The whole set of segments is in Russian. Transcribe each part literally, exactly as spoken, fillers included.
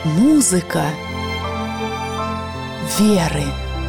Музыка веры.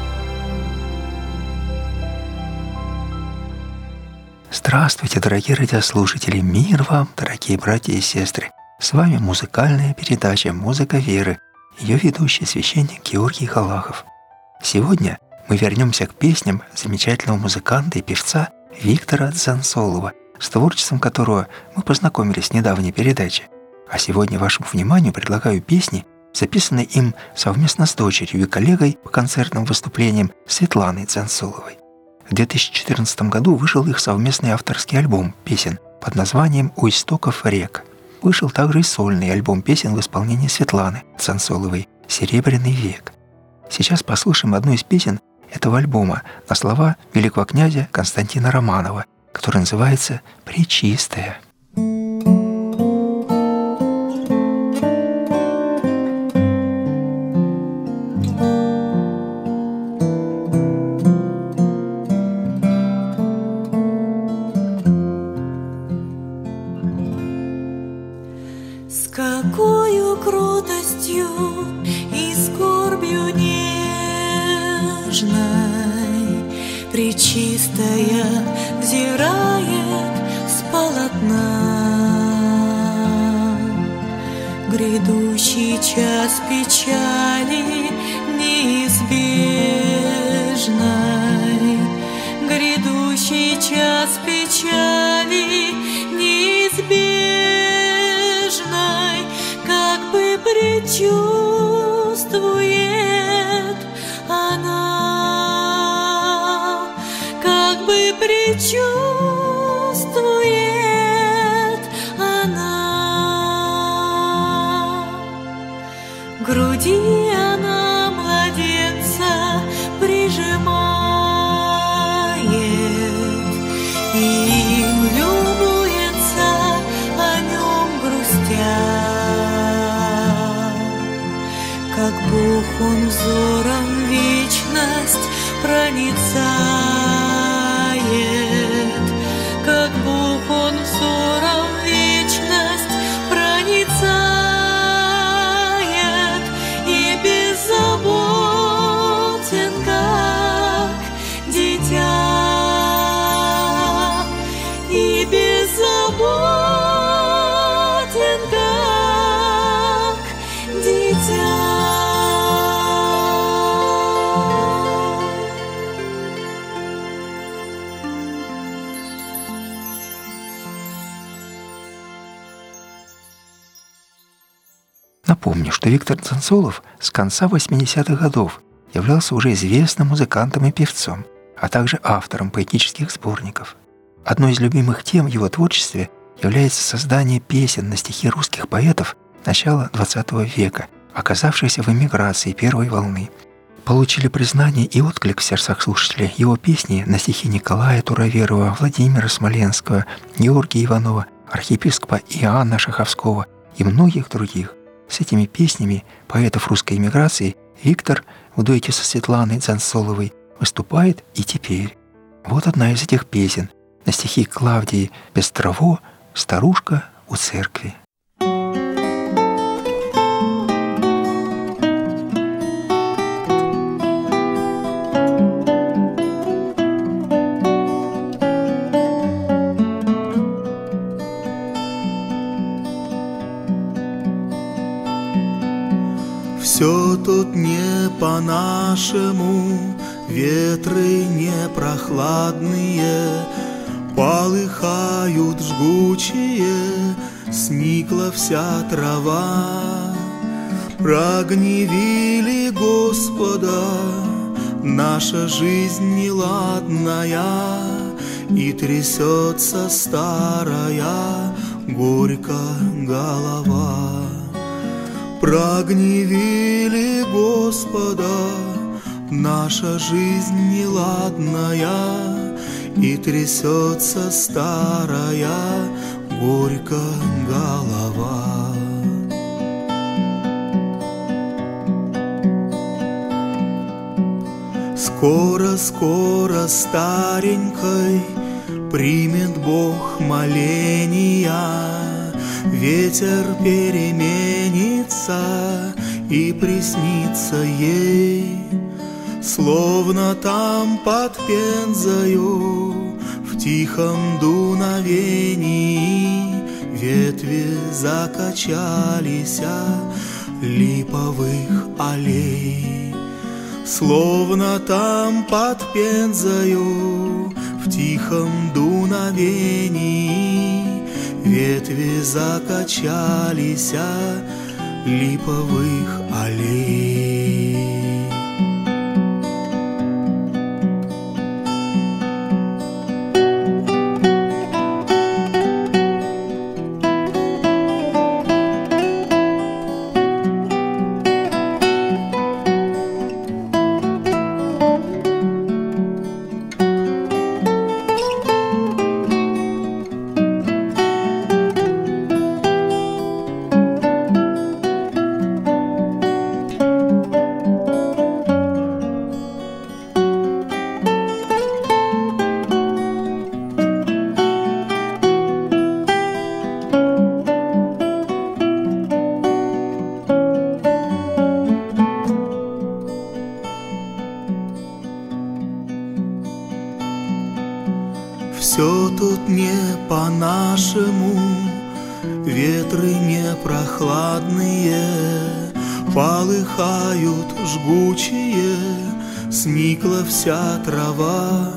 Здравствуйте, дорогие радиослушатели! Мир вам, дорогие братья и сестры! С вами музыкальная передача «Музыка веры», ее ведущий священник Георгий Халахов. Сегодня мы вернемся к песням замечательного музыканта и певца Виктора Дзансолова, с творчеством которого мы познакомились в недавней передаче. А сегодня вашему вниманию предлагаю песни, записанные им совместно с дочерью и коллегой по концертным выступлениям Светланой Дзансоловой. В две тысячи четырнадцатом году вышел их совместный авторский альбом песен под названием «У истоков рек». Вышел также и сольный альбом песен в исполнении Светланы Дзансоловой «Серебряный век». Сейчас послушаем одну из песен этого альбома на слова великого князя Константина Романова, который называется «Пречистая». С какою кротостью и скорбью нежной Пречистая взирает с полотна грядущий час печали неизбежной, грядущий час печали неизбежной, как бы предчувствует она, как бы предчувствует она. К груди она младенца прижимает и им любуется, о нем грустя. Как Бог он взором вечность проницает, как Бог он взором вечность проницает, и беззаботен, как дитя, и беззаботен, как дитя. Напомню, что Виктор Дзансолов с конца восьмидесятых годов являлся уже известным музыкантом и певцом, а также автором поэтических сборников. Одной из любимых тем в его творчестве является создание песен на стихи русских поэтов начала двадцатого века, оказавшихся в эмиграции первой волны. Получили признание и отклик в сердцах слушателей его песни на стихи Николая Туроверова, Владимира Смоленского, Георгия Иванова, архиепископа Иоанна Шаховского и многих других. С этими песнями поэтов русской эмиграции Виктор в дуэте со Светланой Дзансоловой выступает и теперь. Вот одна из этих песен на стихи Клавдии Пестрово «Старушка у церкви». Все тут не по-нашему, ветры не прохладные, полыхают жгучие, сникла вся трава. Прогневили Господа, наша жизнь неладная, и трясется старая горько голова. Прогневили Господа, наша жизнь неладная, и трясется старая горько голова. Скоро-скоро старенькой примет Бог моления, ветер переменится и приснится ей, словно там под Пензою в тихом дуновении ветви закачались липовых аллей. Словно там под Пензою в тихом дуновении ветви закачались липовых аллей. Все тут не по-нашему, ветры не прохладные, полыхают жгучие, сникла вся трава.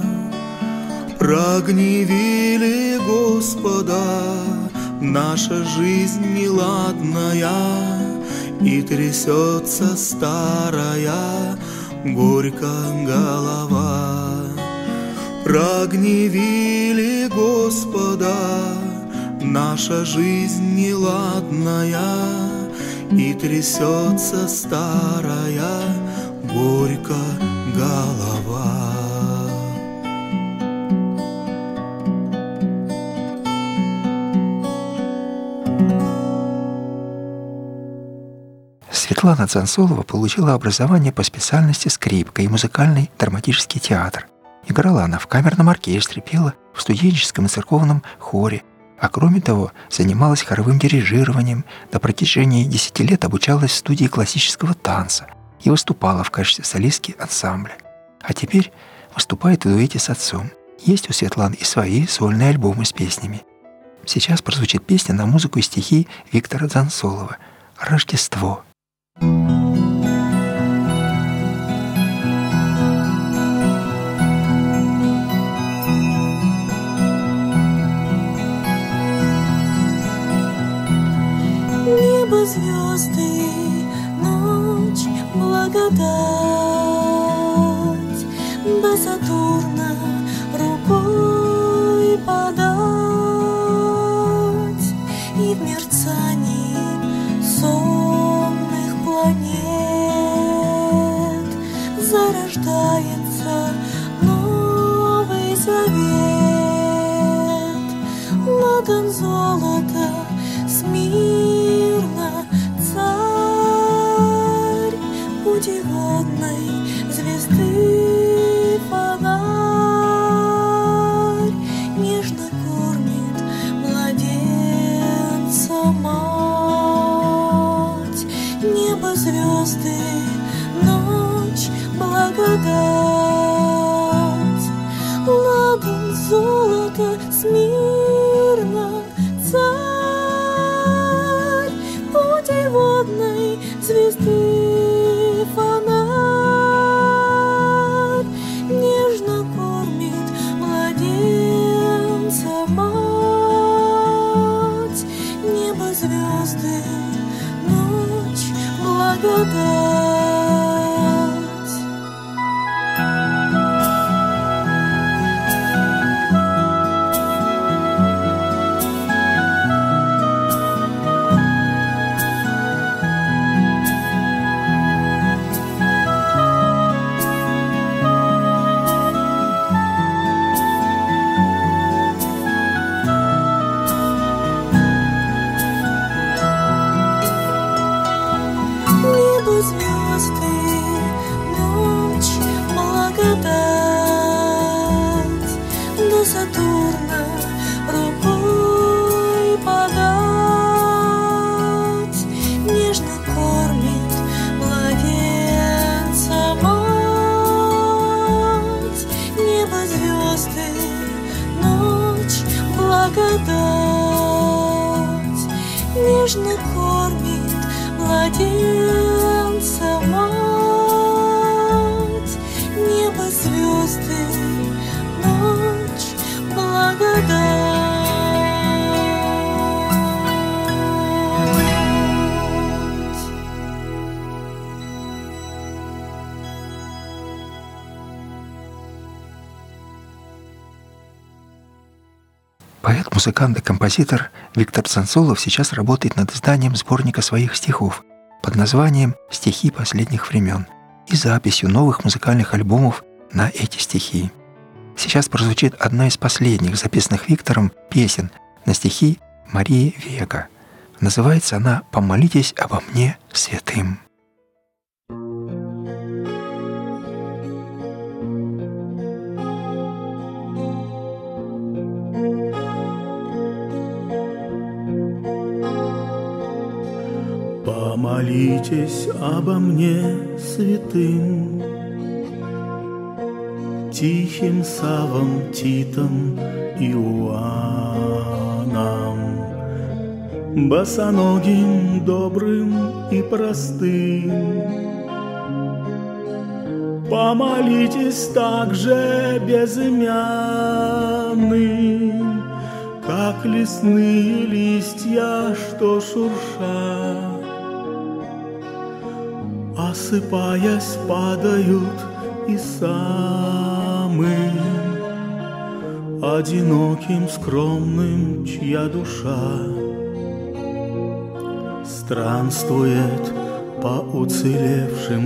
Прогневили Господа, наша жизнь неладная, и трясется старая горько голова. Прогневили Господа, наша жизнь неладная, и трясется старая горько голова. Светлана Дзансолова получила образование по специальности скрипка и музыкальный драматический театр. Играла она в камерном оркестре, пела в студенческом и церковном хоре, а кроме того занималась хоровым дирижированием, на протяжении десяти лет обучалась в студии классического танца и выступала в качестве солистки ансамбля. А теперь выступает в дуэте с отцом. Есть у Светланы и свои сольные альбомы с песнями. Сейчас прозвучит песня на музыку и стихи Виктора Дзансолова «Рождество». Небо, звезды, ночь, благодать, до Сатурна рукой подать, и в мерцании сонных планет зарождается новый завет. Ладан золота, смирно, царь путеводной звезды фонарь нежно кормит младенца мать. Небо, звезды, ночь, благодать, ладан золото, смирно, царь путеводной звезды фонарь нежно кормит младенца мать. Небо, звезды, ночь, благодать. Звезды, нежно кормит младенца мать. Небо, звезды, ночь, благодать. Поэт, музыкант и композитор Виктор Цанцолов сейчас работает над изданием сборника своих стихов под названием «Стихи последних времен» и записью новых музыкальных альбомов на эти стихи. Сейчас прозвучит одна из последних записанных Виктором песен на стихи Марии Вега. Называется она «Помолитесь обо мне, святым». Помолитесь обо мне, святым, Тихим Саввом, Титом, Иоанном, босоногим, добрым и простым. Помолитесь также безымянным, как лесные листья, что шуршат, осыпаясь, падают и самым одиноким, скромным, чья душа странствует по уцелевшим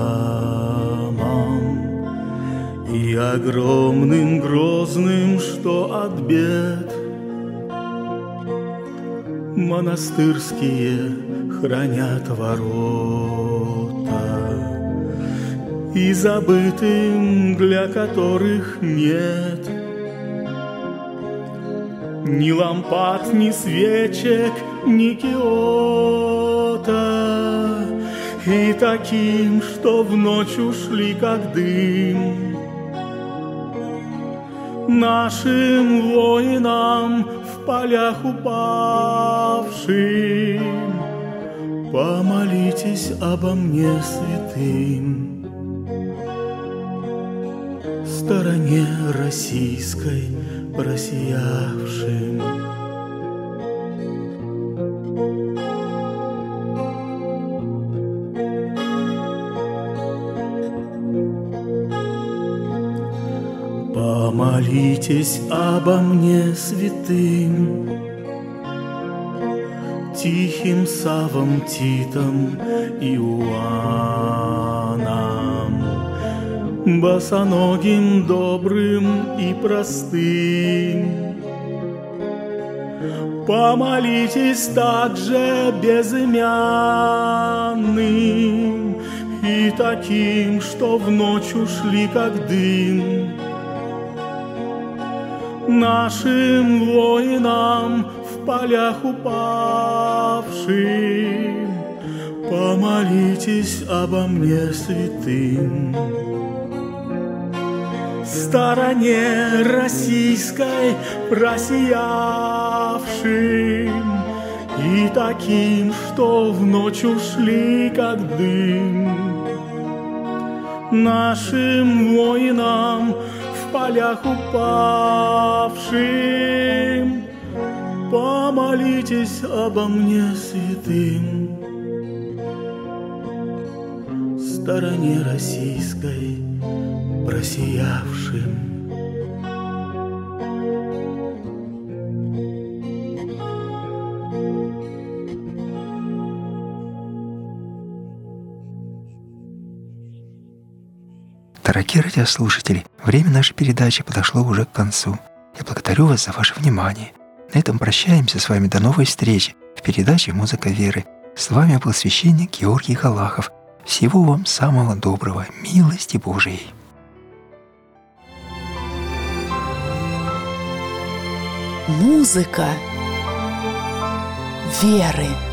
храмам и огромным, грозным, что от бед монастырские хранят ворота, и забытым, для которых нет ни лампад, ни свечек, ни киота, и таким, что в ночь ушли, как дым, нашим воинам в полях упавшим. Помолитесь обо мне, святым, стороне российской просиявшим. Помолитесь обо мне, святым, Тихим Саввом, Титом, Иоанном, босоногим, добрым и простым. Помолитесь также безымянным и таким, что в ночь ушли, как дым, нашим воинам в полях упавшим. Помолитесь обо мне, святым, стороне российской просиявшим, и таким, что в ночь ушли, как дым, нашим воинам в полях упавшим. Помолитесь обо мне, святым, стороне российской просиявшим. Дорогие радиослушатели, время нашей передачи подошло уже к концу. Я благодарю вас за ваше внимание. На этом прощаемся с вами до новой встречи в передаче «Музыка веры». С вами был священник Георгий Халахов. Всего вам самого доброго, милости Божией. Музыка веры.